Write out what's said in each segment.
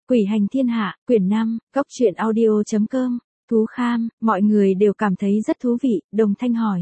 Quỷ hành thiên hạ, quyển 5, góc truyện audio.com, thú kham, mọi người đều cảm thấy rất thú vị, đồng thanh hỏi.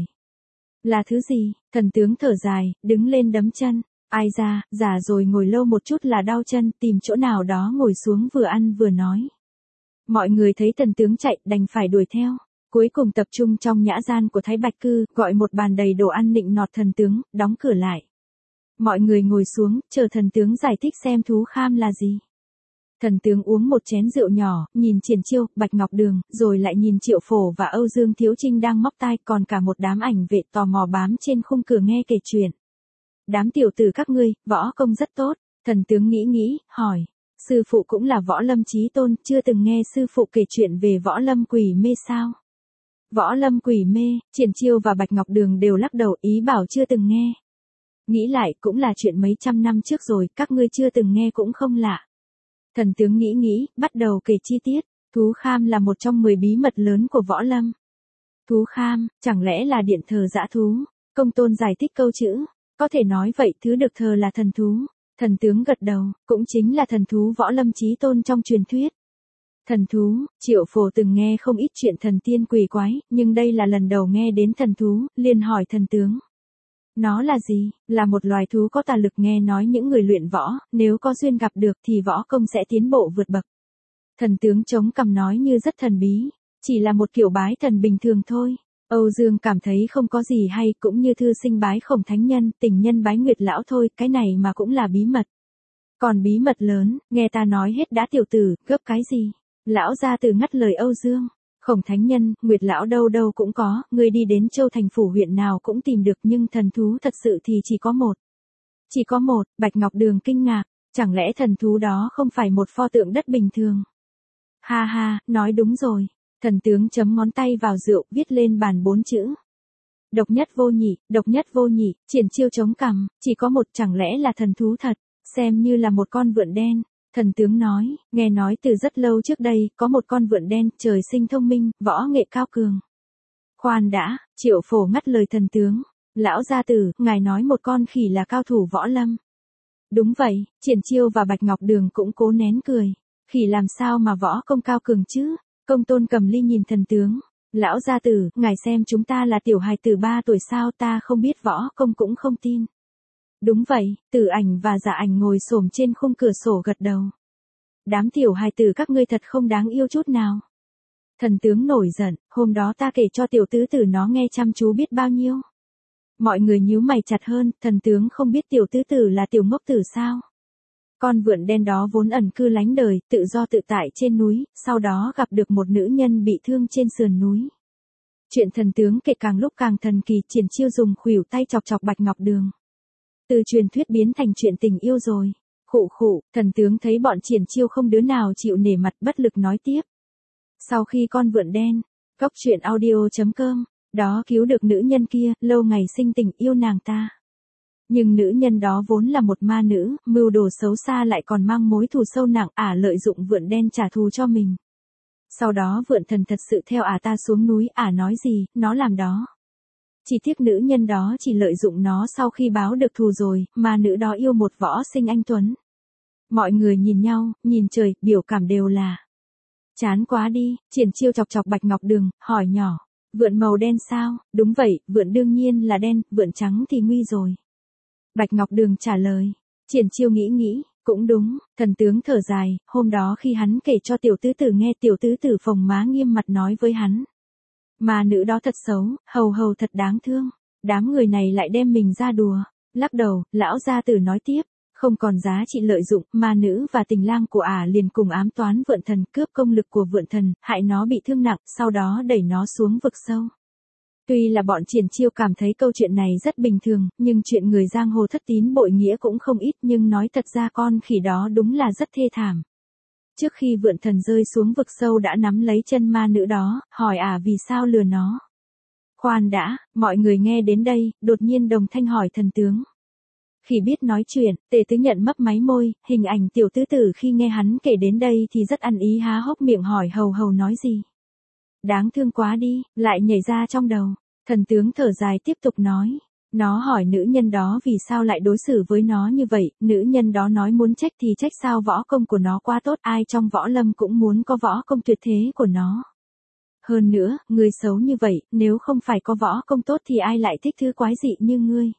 Là thứ gì? Thần tướng thở dài, đứng lên đấm chân. Ai ra, già rồi ngồi lâu một chút là đau chân, tìm chỗ nào đó ngồi xuống vừa ăn vừa nói. Mọi người thấy thần tướng chạy, đành phải đuổi theo. Cuối cùng tập trung trong nhã gian của Thái Bạch Cư, gọi một bàn đầy đồ ăn nịnh nọt thần tướng, đóng cửa lại. Mọi người ngồi xuống, chờ thần tướng giải thích xem thú kham là gì. Thần tướng uống một chén rượu nhỏ, nhìn Triển Chiêu, Bạch Ngọc Đường, rồi lại nhìn Triệu Phổ và Âu Dương Thiếu Trinh đang móc tai, còn cả một đám ảnh vệ tò mò bám trên khung cửa nghe kể chuyện. Đám tiểu tử các ngươi, võ công rất tốt. Thần tướng nghĩ, hỏi. Sư phụ cũng là Võ Lâm Chí Tôn, chưa từng nghe sư phụ kể chuyện về Võ Lâm Quỷ Mê sao? Võ Lâm Quỷ Mê, Triển Chiêu và Bạch Ngọc Đường đều lắc đầu, ý bảo chưa từng nghe. Nghĩ lại, cũng là chuyện mấy trăm năm trước rồi, các ngươi chưa từng nghe cũng không lạ. Thần tướng nghĩ, bắt đầu kể chi tiết. Thú kham là một trong 10 bí mật lớn của Võ Lâm. Thú kham, chẳng lẽ là điện thờ dã thú? Công tôn giải thích câu chữ. Có thể nói vậy, thứ được thờ là thần thú. Thần tướng gật đầu, cũng chính là thần thú Võ Lâm Chí Tôn trong truyền thuyết. Thần thú, Triệu Phổ từng nghe không ít chuyện thần tiên quỷ quái, nhưng đây là lần đầu nghe đến thần thú, liền hỏi thần tướng. Nó là gì? Là một loài thú có tà lực, nghe nói những người luyện võ, nếu có duyên gặp được thì võ công sẽ tiến bộ vượt bậc. Thần tướng chống cằm nói như rất thần bí, chỉ là một kiểu bái thần bình thường thôi. Âu Dương cảm thấy không có gì hay, cũng như thư sinh bái Khổng Thánh Nhân, tình nhân bái Nguyệt Lão thôi, cái này mà cũng là bí mật. Còn bí mật lớn, nghe ta nói hết đã tiểu tử, gấp cái gì? Lão gia tử ngắt lời Âu Dương. Khổng Thánh Nhân, Nguyệt Lão đâu đâu cũng có, ngươi đi đến Châu Thành phủ huyện nào cũng tìm được, nhưng thần thú thật sự thì chỉ có một. Chỉ có một, Bạch Ngọc Đường kinh ngạc, chẳng lẽ thần thú đó không phải một pho tượng đất bình thường? Ha ha, nói đúng rồi. Thần tướng chấm ngón tay vào rượu, viết lên bàn 4 chữ. Độc nhất vô nhị, độc nhất vô nhị. Triển Chiêu chống cằm, chỉ có một, chẳng lẽ là thần thú thật, xem như là một con vượn đen. Thần tướng nói, nghe nói từ rất lâu trước đây, có một con vượn đen, trời sinh thông minh, võ nghệ cao cường. Khoan đã, Triệu Phổ ngắt lời thần tướng. Lão gia tử, ngài nói một con khỉ là cao thủ võ lâm. Đúng vậy, Triển Chiêu và Bạch Ngọc Đường cũng cố nén cười. Khỉ làm sao mà võ công cao cường chứ? Công tôn Cầm Ly nhìn thần tướng. Lão gia tử, ngài xem chúng ta là tiểu hài tử 3 tuổi sao, ta không biết võ công cũng không tin. Đúng vậy, Tử Ảnh và Dạ Ảnh ngồi xổm trên khung cửa sổ gật đầu. Đám tiểu hài tử các ngươi thật không đáng yêu chút nào. Thần tướng nổi giận, hôm đó ta kể cho tiểu tứ tử nó nghe chăm chú biết bao nhiêu. Mọi người nhíu mày chặt hơn, thần tướng không biết tiểu tứ tử là tiểu ngốc tử sao? Con vượn đen đó vốn ẩn cư lánh đời, tự do tự tại trên núi, sau đó gặp được một nữ nhân bị thương trên sườn núi. Chuyện thần tướng kể càng lúc càng thần kỳ, Triển Chiêu dùng khuỷu tay chọc chọc Bạch Ngọc Đường. Từ truyền thuyết biến thành chuyện tình yêu rồi. Khụ, thần tướng thấy bọn Triển Chiêu không đứa nào chịu nể mặt, bất lực nói tiếp. Sau khi con vượn đen, góc truyện audio.com, đó cứu được nữ nhân kia, lâu ngày sinh tình yêu nàng ta. Nhưng nữ nhân đó vốn là một ma nữ, mưu đồ xấu xa lại còn mang mối thù sâu nặng, lợi dụng vượn đen trả thù cho mình. Sau đó vượn thần thật sự theo ta xuống núi, nói gì, nó làm đó. Chỉ tiếc nữ nhân đó chỉ lợi dụng nó sau khi báo được thù rồi, mà nữ đó yêu một võ sinh anh tuấn. Mọi người nhìn nhau, nhìn trời, biểu cảm đều là chán quá đi. Triển Chiêu chọc chọc Bạch Ngọc Đường, hỏi nhỏ, vượn màu đen sao? Đúng vậy, vượn đương nhiên là đen, vượn trắng thì nguy rồi. Bạch Ngọc Đường trả lời. Triển Chiêu nghĩ, cũng đúng. Thần tướng thở dài, hôm đó khi hắn kể cho tiểu tứ tử nghe, tiểu tứ tử phồng má nghiêm mặt nói với hắn. Mà nữ đó thật xấu, hầu thật đáng thương. Đám người này lại đem mình ra đùa. Lắc đầu, lão gia tử nói tiếp, không còn giá trị lợi dụng, ma nữ và tình lang của liền cùng ám toán vượn thần, cướp công lực của vượn thần, hại nó bị thương nặng, sau đó đẩy nó xuống vực sâu. Tuy là bọn Triển Chiêu cảm thấy câu chuyện này rất bình thường, nhưng chuyện người giang hồ thất tín bội nghĩa cũng không ít, nhưng nói thật ra con khỉ đó đúng là rất thê thảm. Trước khi vượn thần rơi xuống vực sâu đã nắm lấy chân ma nữ đó, hỏi vì sao lừa nó. Khoan đã, mọi người nghe đến đây, đột nhiên đồng thanh hỏi thần tướng. Khỉ biết nói chuyện, Tề Tứ Nhận mấp máy môi, hình ảnh tiểu tứ tử khi nghe hắn kể đến đây thì rất ăn ý, há hốc miệng hỏi hầu nói gì. Đáng thương quá đi, lại nhảy ra trong đầu. Thần tướng thở dài tiếp tục nói. Nó hỏi nữ nhân đó vì sao lại đối xử với nó như vậy, nữ nhân đó nói muốn trách thì trách sao võ công của nó quá tốt, ai trong võ lâm cũng muốn có võ công tuyệt thế của nó. Hơn nữa, người xấu như vậy, nếu không phải có võ công tốt thì ai lại thích thứ quái dị như ngươi.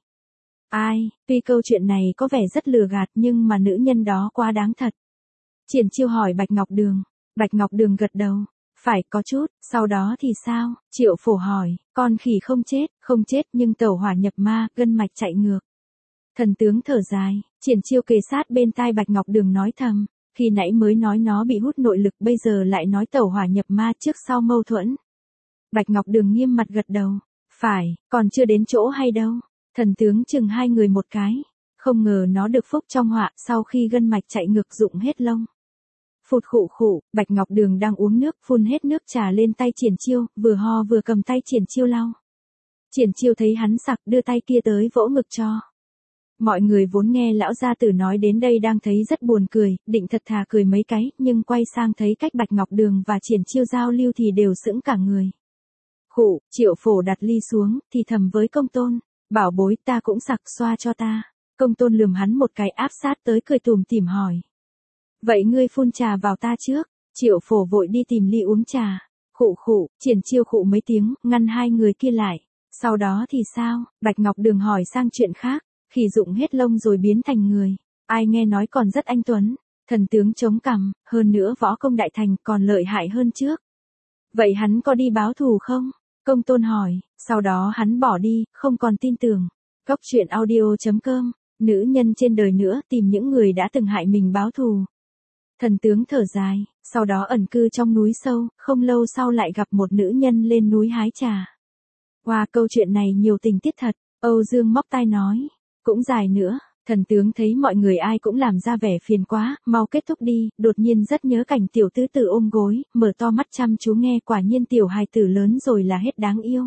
Ai, tuy câu chuyện này có vẻ rất lừa gạt nhưng mà nữ nhân đó quá đáng thật. Triển Chiêu hỏi Bạch Ngọc Đường. Bạch Ngọc Đường gật đầu. Phải có chút, sau đó thì sao? Triệu Phổ hỏi, con khỉ không chết nhưng tẩu hỏa nhập ma, gân mạch chạy ngược. Thần tướng thở dài, Triển Chiêu kề sát bên tai Bạch Ngọc Đường nói thầm, khi nãy mới nói nó bị hút nội lực bây giờ lại nói tẩu hỏa nhập ma trước sau mâu thuẫn. Bạch Ngọc Đường nghiêm mặt gật đầu, phải, còn chưa đến chỗ hay đâu. Thần tướng chừng hai người một cái, không ngờ nó được phúc trong họa sau khi gân mạch chạy ngược rụng hết lông. Phụt khụ khụ, Bạch Ngọc Đường đang uống nước phun hết nước trà lên tay Triển Chiêu, vừa ho vừa cầm tay Triển Chiêu lau. Triển Chiêu thấy hắn sặc đưa tay kia tới vỗ ngực cho. Mọi người vốn nghe lão gia tử nói đến đây đang thấy rất buồn cười, định thật thà cười mấy cái, nhưng quay sang thấy cách Bạch Ngọc Đường và Triển Chiêu giao lưu thì đều sững cả người. Khụ, Triệu Phổ đặt ly xuống, thì thầm với Công Tôn, bảo bối ta cũng sặc xoa cho ta. Công Tôn lườm hắn một cái áp sát tới cười tủm tỉm hỏi. Vậy ngươi phun trà vào ta trước, Triệu Phổ vội đi tìm ly uống trà. Khụ khụ, Triển Chiêu khụ mấy tiếng, ngăn hai người kia lại. Sau đó thì sao? Bạch Ngọc Đường hỏi sang chuyện khác. Khỉ rụng hết lông rồi biến thành người. Ai nghe nói còn rất anh tuấn. Thần tướng chống cằm, hơn nữa võ công đại thành còn lợi hại hơn trước. Vậy hắn có đi báo thù không? Công Tôn hỏi, sau đó hắn bỏ đi, không còn tin tưởng. Cốc truyện audio.com, nữ nhân trên đời nữa tìm những người đã từng hại mình báo thù. Thần tướng thở dài, sau đó ẩn cư trong núi sâu, không lâu sau lại gặp một nữ nhân lên núi hái trà. Qua câu chuyện này nhiều tình tiết thật, Âu Dương móc tai nói, cũng dài nữa. Thần tướng thấy mọi người ai cũng làm ra vẻ phiền quá, mau kết thúc đi, đột nhiên rất nhớ cảnh tiểu tứ tử ôm gối, mở to mắt chăm chú nghe, quả nhiên tiểu hài tử lớn rồi là hết đáng yêu.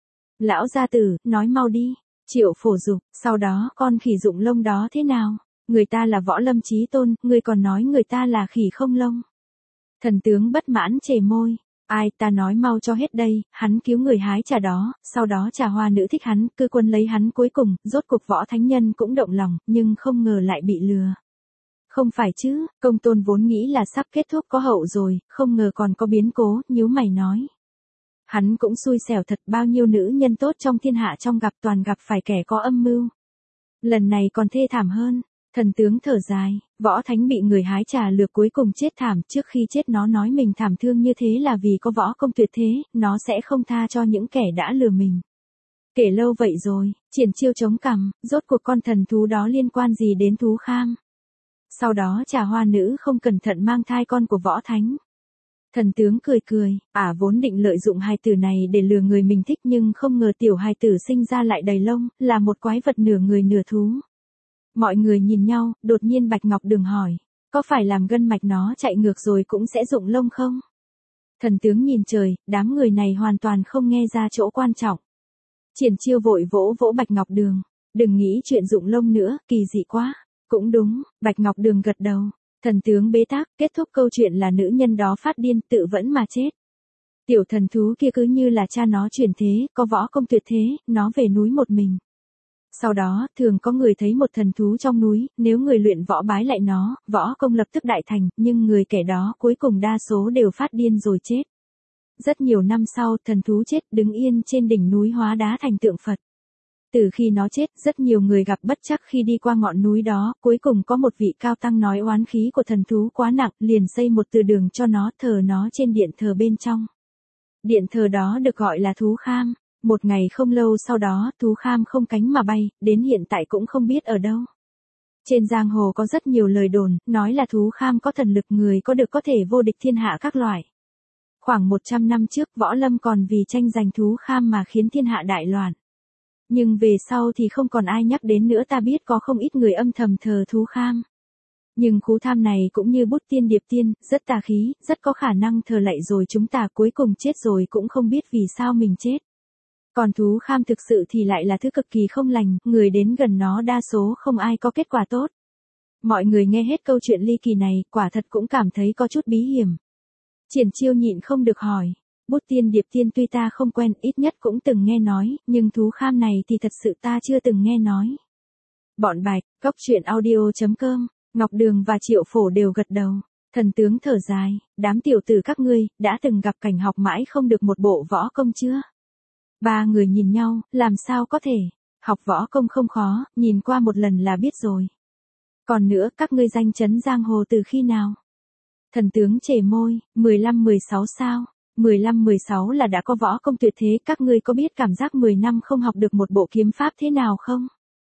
Lão gia tử, nói mau đi. Triệu Phổ dục, sau đó con khỉ rụng lông đó thế nào? Người ta là võ lâm chí tôn, người còn nói người ta là khỉ không lông. Thần tướng bất mãn chề môi. Ai, ta nói mau cho hết đây, hắn cứu người hái trà đó, sau đó trà hoa nữ thích hắn, cư quân lấy hắn cuối cùng, rốt cuộc võ thánh nhân cũng động lòng, nhưng không ngờ lại bị lừa. Không phải chứ, Công Tôn vốn nghĩ là sắp kết thúc có hậu rồi, không ngờ còn có biến cố, nhíu mày nói. Hắn cũng xui xẻo thật, bao nhiêu nữ nhân tốt trong thiên hạ trong gặp toàn gặp phải kẻ có âm mưu. Lần này còn thê thảm hơn. Thần tướng thở dài, võ thánh bị người hái trà lừa cuối cùng chết thảm, trước khi chết nó nói mình thảm thương như thế là vì có võ công tuyệt thế, nó sẽ không tha cho những kẻ đã lừa mình. Kể lâu vậy rồi, Triển Chiêu chống cằm, rốt cuộc con thần thú đó liên quan gì đến thú kham. Sau đó trà hoa nữ không cẩn thận mang thai con của võ thánh. Thần tướng cười cười, vốn định lợi dụng hài tử này để lừa người mình thích nhưng không ngờ tiểu hài tử sinh ra lại đầy lông, là một quái vật nửa người nửa thú. Mọi người nhìn nhau, đột nhiên Bạch Ngọc Đường hỏi, có phải làm gân mạch nó chạy ngược rồi cũng sẽ rụng lông không? Thần tướng nhìn trời, đám người này hoàn toàn không nghe ra chỗ quan trọng. Triển Chiêu vội vỗ vỗ Bạch Ngọc Đường, đừng nghĩ chuyện rụng lông nữa, kỳ dị quá. Cũng đúng, Bạch Ngọc Đường gật đầu. Thần tướng bế tắc, kết thúc câu chuyện là nữ nhân đó phát điên tự vẫn mà chết. Tiểu thần thú kia cứ như là cha nó chuyển thế, có võ công tuyệt thế, nó về núi một mình. Sau đó, thường có người thấy một thần thú trong núi, nếu người luyện võ bái lại nó, võ công lập tức đại thành, nhưng người kẻ đó cuối cùng đa số đều phát điên rồi chết. Rất nhiều năm sau, thần thú chết đứng yên trên đỉnh núi hóa đá thành tượng Phật. Từ khi nó chết, rất nhiều người gặp bất trắc khi đi qua ngọn núi đó, cuối cùng có một vị cao tăng nói oán khí của thần thú quá nặng, liền xây một từ đường cho nó, thờ nó trên điện thờ bên trong. Điện thờ đó được gọi là thú kham. Một ngày không lâu sau đó, thú kham không cánh mà bay, đến hiện tại cũng không biết ở đâu. Trên giang hồ có rất nhiều lời đồn, nói là thú kham có thần lực, người có được có thể vô địch thiên hạ các loại. Khoảng 100 năm trước, võ lâm còn vì tranh giành thú kham mà khiến thiên hạ đại loạn. Nhưng về sau thì không còn ai nhắc đến nữa, ta biết có không ít người âm thầm thờ thú kham. Nhưng khú tham này cũng như bút tiên điệp tiên, rất tà khí, rất có khả năng thờ lạy rồi chúng ta cuối cùng chết rồi cũng không biết vì sao mình chết. Còn thú kham thực sự thì lại là thứ cực kỳ không lành, người đến gần nó đa số không ai có kết quả tốt. Mọi người nghe hết câu chuyện ly kỳ này, quả thật cũng cảm thấy có chút bí hiểm. Triển Chiêu nhịn không được hỏi, Bút tiên điệp tiên tuy ta không quen, ít nhất cũng từng nghe nói, nhưng thú kham này thì thật sự ta chưa từng nghe nói. Bọn Bạch, Cóc Truyện Audio.com, Ngọc Đường và Triệu Phổ đều gật đầu. Thần tướng thở dài, đám tiểu tử các ngươi, đã từng gặp cảnh học mãi không được một bộ võ công chưa? Ba người nhìn nhau, làm sao có thể, học võ công không khó, nhìn qua một lần là biết rồi. Còn nữa, các ngươi danh chấn giang hồ từ khi nào? Thần tướng chề môi, 15-16 sao? 15-16 là đã có võ công tuyệt thế, các ngươi có biết cảm giác 10 năm không học được một bộ kiếm pháp thế nào không?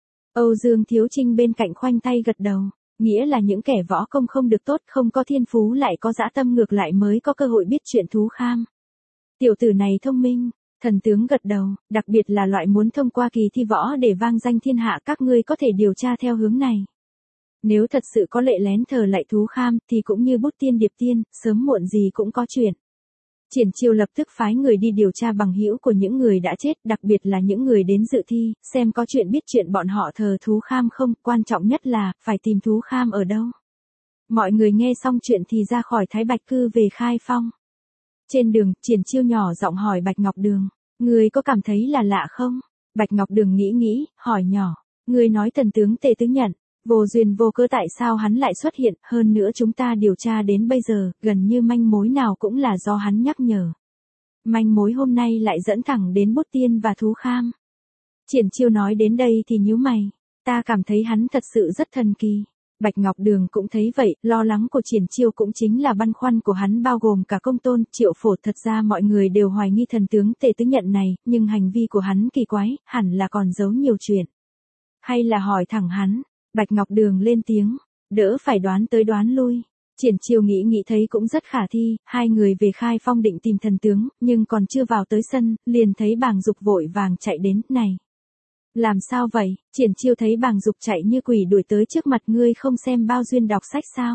Âu Dương Thiếu Trinh bên cạnh khoanh tay gật đầu, nghĩa là những kẻ võ công không được tốt, không có thiên phú lại có dã tâm ngược lại mới có cơ hội biết chuyện thú kham. Tiểu tử này thông minh, thần tướng gật đầu, đặc biệt là loại muốn thông qua kỳ thi võ để vang danh thiên hạ, các ngươi có thể điều tra theo hướng này. Nếu thật sự có lệ lén thờ lạy thú kham thì cũng như bút tiên điệp tiên, sớm muộn gì cũng có chuyện. Triển Chiêu lập tức phái người đi điều tra bằng hữu của những người đã chết, đặc biệt là những người đến dự thi, xem có chuyện biết chuyện bọn họ thờ thú kham không, quan trọng nhất là, phải tìm thú kham ở đâu. Mọi người nghe xong chuyện thì ra khỏi Thái Bạch Cư về Khai Phong. Trên đường, Triển Chiêu nhỏ giọng hỏi Bạch Ngọc Đường, người có cảm thấy là lạ không? Bạch Ngọc Đường nghĩ, hỏi nhỏ, người nói thần tướng Tề Tứ Nhận, vô duyên vô cớ tại sao hắn lại xuất hiện, hơn nữa chúng ta điều tra đến bây giờ, gần như manh mối nào cũng là do hắn nhắc nhở. Manh mối hôm nay lại dẫn thẳng đến bút tiên và thú kham. Triển Chiêu nói đến đây thì nhíu mày, ta cảm thấy hắn thật sự rất thần kỳ. Bạch Ngọc Đường cũng thấy vậy, lo lắng của Triển Chiêu cũng chính là băn khoăn của hắn bao gồm cả Công Tôn, Triệu Phổ, thật ra mọi người đều hoài nghi thần tướng Tề Tứ Nhận này, nhưng hành vi của hắn kỳ quái, hẳn là còn giấu nhiều chuyện. Hay là hỏi thẳng hắn? Bạch Ngọc Đường lên tiếng, đỡ phải đoán tới đoán lui. Triển Chiêu nghĩ thấy cũng rất khả thi, hai người về Khai Phong định tìm thần tướng, nhưng còn chưa vào tới sân, liền thấy Bàng Dục vội vàng chạy đến, này. Làm sao vậy? Triển Chiêu thấy Bàng Dục chạy như quỷ đuổi tới trước mặt, ngươi không xem bao duyên đọc sách sao?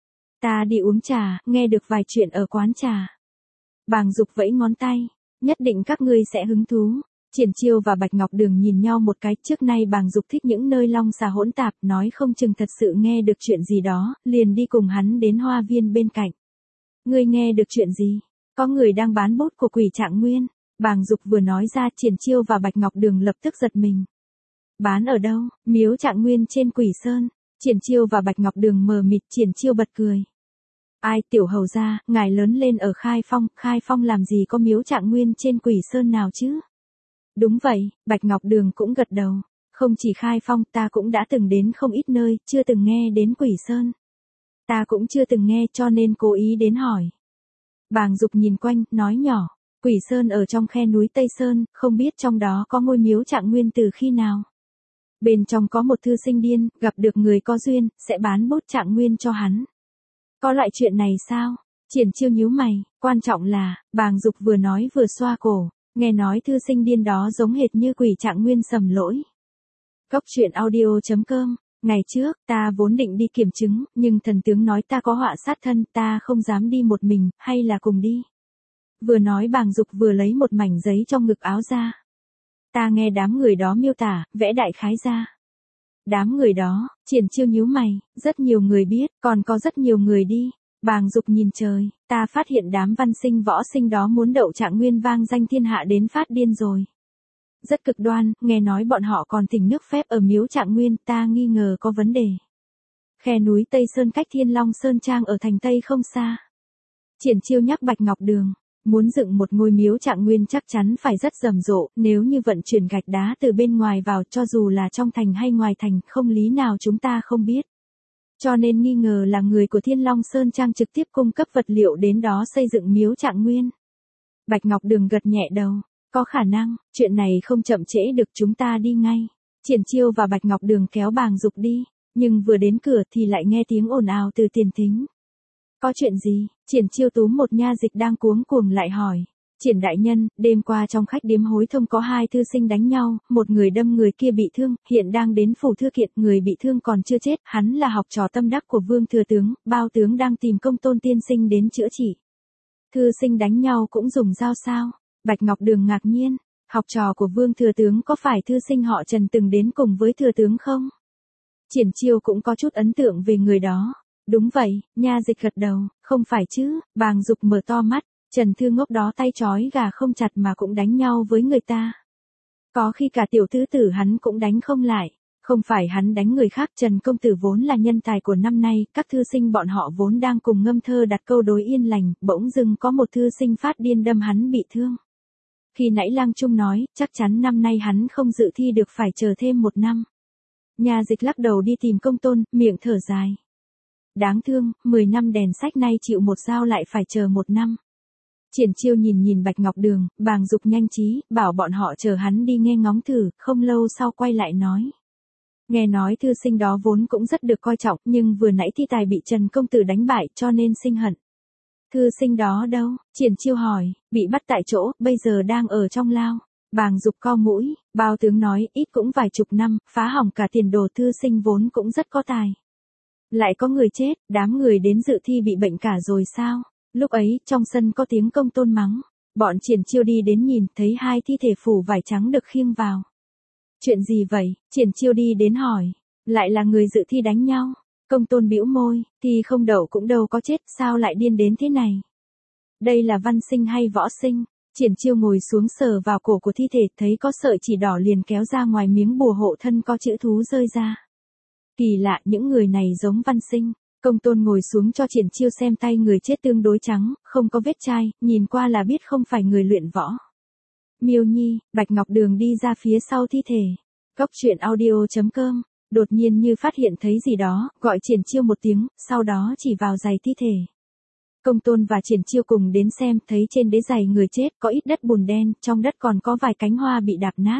Ta đi uống trà, nghe được vài chuyện ở quán trà. Bàng Dục vẫy ngón tay, nhất định các ngươi sẽ hứng thú. Triển Chiêu và Bạch Ngọc Đường nhìn nhau một cái, trước nay Bàng Dục thích những nơi long xà hỗn tạp, nói không chừng thật sự nghe được chuyện gì đó, liền đi cùng hắn đến hoa viên bên cạnh. Ngươi nghe được chuyện gì? Có người đang bán bút của Quỷ Trạng Nguyên. Bàng Dục vừa nói ra, Triển Chiêu và Bạch Ngọc Đường lập tức giật mình. Bán ở đâu? Miếu Trạng Nguyên trên Quỷ Sơn. Triển Chiêu và Bạch Ngọc Đường mờ mịt, Triển Chiêu bật cười. Ai, tiểu hầu gia, ngài lớn lên ở Khai Phong làm gì có miếu Trạng Nguyên trên Quỷ Sơn nào chứ? Đúng vậy, Bạch Ngọc Đường cũng gật đầu. Không chỉ Khai Phong, ta cũng đã từng đến không ít nơi, chưa từng nghe đến Quỷ Sơn. Ta cũng chưa từng nghe cho nên cố ý đến hỏi. Bàng Dục nhìn quanh, nói nhỏ, Quỷ Sơn ở trong khe núi Tây Sơn, không biết trong đó có ngôi miếu Trạng Nguyên từ khi nào. Bên trong có một thư sinh điên, gặp được người có duyên, sẽ bán bút Trạng Nguyên cho hắn. Có loại chuyện này sao? Triển Chiêu nhíu mày, quan trọng là, Bàng Dục vừa nói vừa xoa cổ. Nghe nói thư sinh điên đó giống hệt như Quỷ Trạng Nguyên sầm lỗi. Cóc Truyện Audio.com, ngày trước, ta vốn định đi kiểm chứng, nhưng thần tướng nói ta có họa sát thân, ta không dám đi một mình, hay là cùng đi. Vừa nói Bàng Dục vừa lấy một mảnh giấy trong ngực áo ra. Ta nghe đám người đó miêu tả, vẽ đại khái ra. Đám người đó, Triển Chiêu nhíu mày, rất nhiều người biết, còn có rất nhiều người đi. Bàng Dục nhìn trời, ta phát hiện đám văn sinh võ sinh đó muốn đậu Trạng Nguyên vang danh thiên hạ đến phát điên rồi. Rất cực đoan, nghe nói bọn họ còn thỉnh nước phép ở miếu Trạng Nguyên, ta nghi ngờ có vấn đề. Khe núi Tây Sơn cách Thiên Long Sơn Trang ở thành Tây không xa. Triển Chiêu nhắc Bạch Ngọc Đường, muốn dựng một ngôi miếu Trạng Nguyên chắc chắn phải rất rầm rộ, nếu như vận chuyển gạch đá từ bên ngoài vào cho dù là trong thành hay ngoài thành, không lý nào chúng ta không biết. Cho nên nghi ngờ là người của Thiên Long Sơn Trang trực tiếp cung cấp vật liệu đến đó xây dựng miếu Trạng Nguyên. Bạch Ngọc Đường gật nhẹ đầu, có khả năng, chuyện này không chậm trễ được, chúng ta đi ngay. Triển Chiêu và Bạch Ngọc Đường kéo Bàng Dục đi, nhưng vừa đến cửa thì lại nghe tiếng ồn ào từ tiền thính. Có chuyện gì? Triển Chiêu túm một nha dịch đang cuống cuồng lại hỏi. Triển đại nhân, đêm qua trong khách điếm Hối Thông có hai thư sinh đánh nhau, một người đâm người kia bị thương, hiện đang đến phủ thư kiện, người bị thương còn chưa chết, hắn là học trò tâm đắc của Vương thừa tướng, bao tướng đang tìm Công Tôn tiên sinh đến chữa trị. Thư sinh đánh nhau cũng dùng dao sao? Bạch Ngọc Đường ngạc nhiên, học trò của Vương thừa tướng có phải thư sinh họ Trần từng đến cùng với thừa tướng không? Triển Chiêu cũng có chút ấn tượng về người đó. Đúng vậy, nha dịch gật đầu, không phải chứ. Bàng Dục mở to mắt, Trần Thư Ngốc đó tay trói gà không chặt mà cũng đánh nhau với người ta. Có khi cả tiểu tứ tử hắn cũng đánh không lại. Không phải hắn đánh người khác, Trần công tử vốn là nhân tài của năm nay, các thư sinh bọn họ vốn đang cùng ngâm thơ đặt câu đối yên lành, bỗng dưng có một thư sinh phát điên đâm hắn bị thương. Khi nãy Lang Trung nói, chắc chắn năm nay hắn không dự thi được, phải chờ thêm 1 năm. Nhà Dịch lắc đầu đi tìm Công Tôn, miệng thở dài. Đáng thương, 10 năm đèn sách nay chịu một dao lại phải chờ 1 năm. Triển Chiêu nhìn Bạch Ngọc Đường, Bàng Dục nhanh trí, bảo bọn họ chờ hắn đi nghe ngóng thử, không lâu sau quay lại nói. Nghe nói thư sinh đó vốn cũng rất được coi trọng, nhưng vừa nãy thi tài bị Trần công tử đánh bại cho nên sinh hận. Thư sinh đó đâu? Triển Chiêu hỏi, bị bắt tại chỗ, bây giờ đang ở trong lao. Bàng Dục co mũi, Bao tướng nói, ít cũng vài chục năm, phá hỏng cả tiền đồ, thư sinh vốn cũng rất có tài. Lại có người chết, đám người đến dự thi bị bệnh cả rồi sao? Lúc ấy, trong sân có tiếng Công Tôn mắng. Bọn Triển Chiêu đi đến nhìn, thấy 2 thi thể phủ vải trắng được khiêng vào. Chuyện gì vậy? Triển Chiêu đi đến hỏi. Lại là người dự thi đánh nhau. Công Tôn bĩu môi, thi không đậu cũng đâu có chết, sao lại điên đến thế này? Đây là văn sinh hay võ sinh? Triển Chiêu ngồi xuống sờ vào cổ của thi thể, thấy có sợi chỉ đỏ liền kéo ra ngoài miếng bùa hộ thân có chữ thú rơi ra. Kỳ lạ, những người này giống văn sinh. Công Tôn ngồi xuống cho Triển Chiêu xem tay người chết tương đối trắng, không có vết chai, nhìn qua là biết không phải người luyện võ. Miêu Nhi, Bạch Ngọc Đường đi ra phía sau thi thể. Góc truyện audio.com, đột nhiên như phát hiện thấy gì đó, gọi Triển Chiêu một tiếng, sau đó chỉ vào giày thi thể. Công Tôn và Triển Chiêu cùng đến xem, thấy trên đế giày người chết có ít đất bùn đen, trong đất còn có vài cánh hoa bị đạp nát.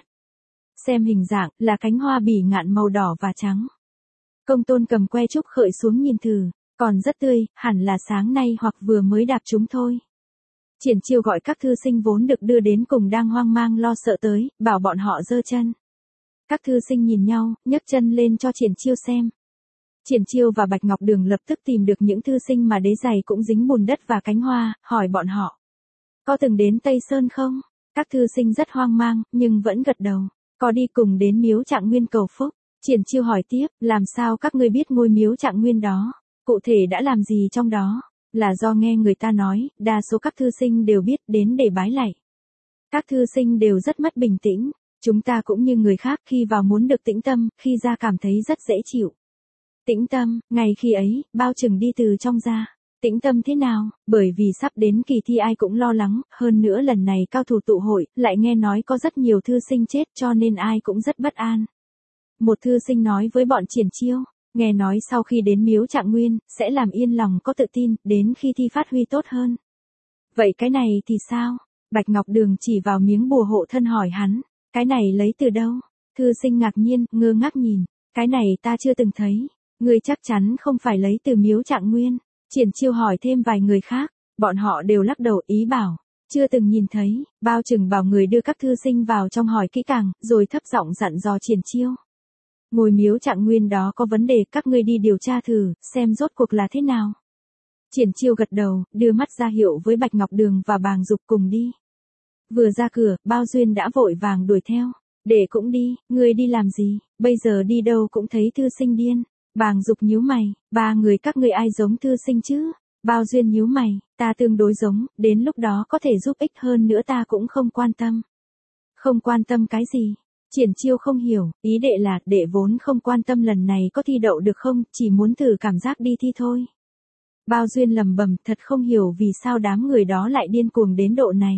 Xem hình dạng, là cánh hoa bỉ ngạn màu đỏ và trắng. Công Tôn cầm que trúc khởi xuống nhìn thử, còn rất tươi, hẳn là sáng nay hoặc vừa mới đạp chúng thôi. Triển Chiêu gọi các thư sinh vốn được đưa đến cùng đang hoang mang lo sợ tới, bảo bọn họ giơ chân. Các thư sinh nhìn nhau, nhấc chân lên cho Triển Chiêu xem. Triển Chiêu và Bạch Ngọc Đường lập tức tìm được những thư sinh mà đế giày cũng dính bùn đất và cánh hoa, hỏi bọn họ. Có từng đến Tây Sơn không? Các thư sinh rất hoang mang, nhưng vẫn gật đầu. Có đi cùng đến miếu Trạng Nguyên cầu phúc. Triển Chiêu hỏi tiếp, làm sao các ngươi biết ngôi miếu Trạng Nguyên đó? Cụ thể đã làm gì trong đó? Là do nghe người ta nói, đa số các thư sinh đều biết đến để bái lạy. Các thư sinh đều rất mất bình tĩnh. Chúng ta cũng như người khác, khi vào muốn được tĩnh tâm, khi ra cảm thấy rất dễ chịu. Tĩnh tâm, ngày khi ấy, bao chừng đi từ trong ra. Tĩnh tâm thế nào? Bởi vì sắp đến kỳ thi ai cũng lo lắng, hơn nữa lần này cao thủ tụ hội, lại nghe nói có rất nhiều thư sinh chết cho nên ai cũng rất bất an. Một thư sinh nói với bọn Triển Chiêu, nghe nói sau khi đến miếu Trạng Nguyên, sẽ làm yên lòng có tự tin, đến khi thi phát huy tốt hơn. Vậy cái này thì sao? Bạch Ngọc Đường chỉ vào miếng bùa hộ thân hỏi hắn, cái này lấy từ đâu? Thư sinh ngạc nhiên, ngơ ngác nhìn, cái này ta chưa từng thấy. Ngươi chắc chắn không phải lấy từ miếu Trạng Nguyên. Triển Chiêu hỏi thêm vài người khác, bọn họ đều lắc đầu ý bảo, chưa từng nhìn thấy, bao chừng bảo người đưa các thư sinh vào trong hỏi kỹ càng, rồi thấp giọng dặn dò Triển Chiêu. Ngôi miếu Trạng Nguyên đó có vấn đề, các ngươi đi điều tra thử, xem rốt cuộc là thế nào. Triển Chiêu gật đầu, đưa mắt ra hiệu với Bạch Ngọc Đường và Bàng Dục cùng đi. Vừa ra cửa, Bao Duyên đã vội vàng đuổi theo. Để cũng đi, ngươi đi làm gì, bây giờ đi đâu cũng thấy thư sinh điên. Bàng Dục nhíu mày, 3 người các ngươi ai giống thư sinh chứ? Bao Duyên nhíu mày, ta tương đối giống, đến lúc đó có thể giúp ích hơn nữa ta cũng không quan tâm. Không quan tâm cái gì? Triển Chiêu không hiểu, ý đệ là, đệ vốn không quan tâm lần này có thi đậu được không, chỉ muốn thử cảm giác đi thi thôi. Bao Duyên lẩm bẩm, thật không hiểu vì sao đám người đó lại điên cuồng đến độ này.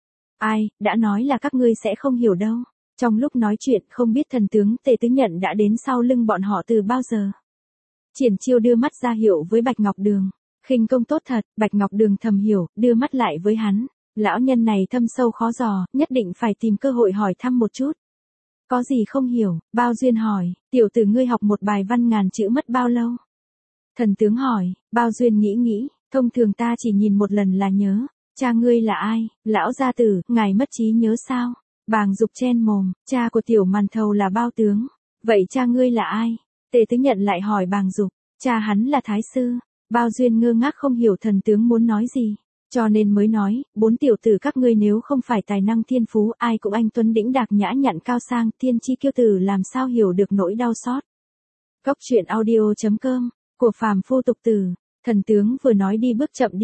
Ai, đã nói là các ngươi sẽ không hiểu đâu. Trong lúc nói chuyện, không biết thần tướng Tề Tứ Nhận đã đến sau lưng bọn họ từ bao giờ. Triển Chiêu đưa mắt ra hiệu với Bạch Ngọc Đường. Khinh công tốt thật, Bạch Ngọc Đường thầm hiểu, đưa mắt lại với hắn. Lão nhân này thâm sâu khó dò, nhất định phải tìm cơ hội hỏi thăm một chút. Có gì không hiểu? Bao Duyên hỏi, tiểu tử ngươi học một bài văn ngàn chữ mất bao lâu? Thần tướng hỏi, Bao Duyên nghĩ, thông thường ta chỉ nhìn một lần là nhớ. Cha ngươi là ai? Lão gia tử, ngài mất trí nhớ sao? Bàng Dục chen mồm, cha của tiểu màn thầu là Bao tướng. Vậy cha ngươi là ai? Tề Tứ Nhận lại hỏi Bàng Dục, cha hắn là Thái sư. Bao Duyên ngơ ngác không hiểu thần tướng muốn nói gì. Cho nên mới nói, 4 tiểu tử các ngươi nếu không phải tài năng thiên phú, ai cũng anh tuấn đĩnh đạc nhã nhặn cao sang, thiên chi kiêu tử làm sao hiểu được nỗi đau xót. Góc truyện audio.com, của phàm phu tục tử, thần tướng vừa nói đi bước chậm đi.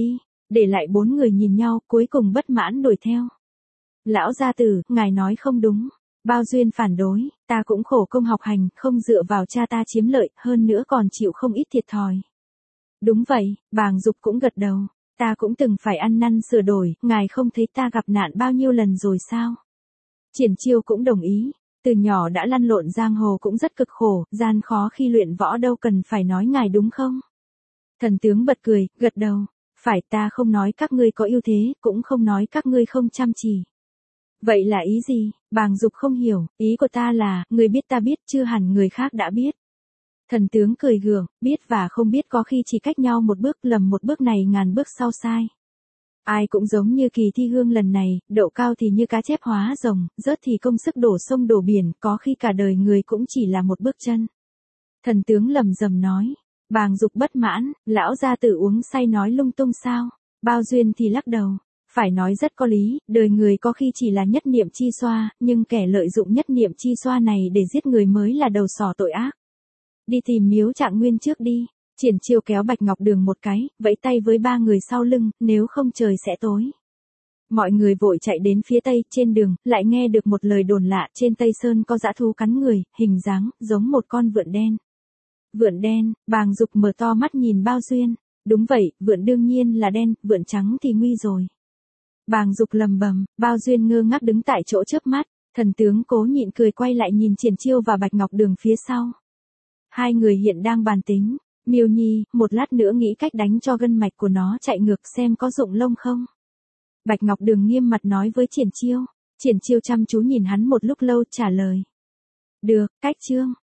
để lại 4 người nhìn nhau, cuối cùng bất mãn đuổi theo. Lão gia tử, ngài nói không đúng. Bao Duyên phản đối, ta cũng khổ công học hành, không dựa vào cha ta chiếm lợi, hơn nữa còn chịu không ít thiệt thòi. Đúng vậy, Bàng Dục cũng gật đầu. Ta cũng từng phải ăn năn sửa đổi, ngài không thấy ta gặp nạn bao nhiêu lần rồi sao? Triển Chiêu cũng đồng ý. Từ nhỏ đã lăn lộn giang hồ cũng rất cực khổ, gian khó khi luyện võ đâu cần phải nói ngài đúng không? Thần tướng bật cười, gật đầu. Phải, ta không nói các ngươi có ưu thế, cũng không nói các ngươi không chăm chỉ. Vậy là ý gì? Bàng Dục không hiểu, ý của ta là, người biết ta biết, chưa hẳn người khác đã biết. Thần tướng cười gượng, biết và không biết có khi chỉ cách nhau một bước, lầm một bước này ngàn bước sau sai. Ai cũng giống như kỳ thi hương lần này, đậu cao thì như cá chép hóa rồng, rớt thì công sức đổ sông đổ biển, có khi cả đời người cũng chỉ là một bước chân. Thần tướng lầm rầm nói, Bàng Dục bất mãn, lão gia tử uống say nói lung tung sao? Bao Duyên thì lắc đầu, phải nói rất có lý, đời người có khi chỉ là nhất niệm chi xoa, nhưng kẻ lợi dụng nhất niệm chi xoa này để giết người mới là đầu sỏ tội ác. Đi tìm Miếu Trạng Nguyên trước đi. Triển Chiêu kéo Bạch Ngọc Đường một cái, vẫy tay với 3 người sau lưng, nếu không trời sẽ tối. Mọi người vội chạy đến phía tây, trên đường, lại nghe được một lời đồn lạ, trên Tây Sơn có dã thú cắn người, hình dáng, giống một con vượn đen. Vượn đen, Bàng Dục mở to mắt nhìn Bao Duyên. Đúng vậy, vượn đương nhiên là đen, vượn trắng thì nguy rồi. Bàng Dục lầm bầm, Bao Duyên ngơ ngác đứng tại chỗ chớp mắt, thần tướng cố nhịn cười quay lại nhìn Triển Chiêu và Bạch Ngọc Đường phía sau. Hai người hiện đang bàn tính. Miêu Nhi, một lát nữa nghĩ cách đánh cho gân mạch của nó chạy ngược xem có rụng lông không. Bạch Ngọc Đường nghiêm mặt nói với Triển Chiêu. Triển Chiêu chăm chú nhìn hắn một lúc lâu trả lời. Được, cách chương.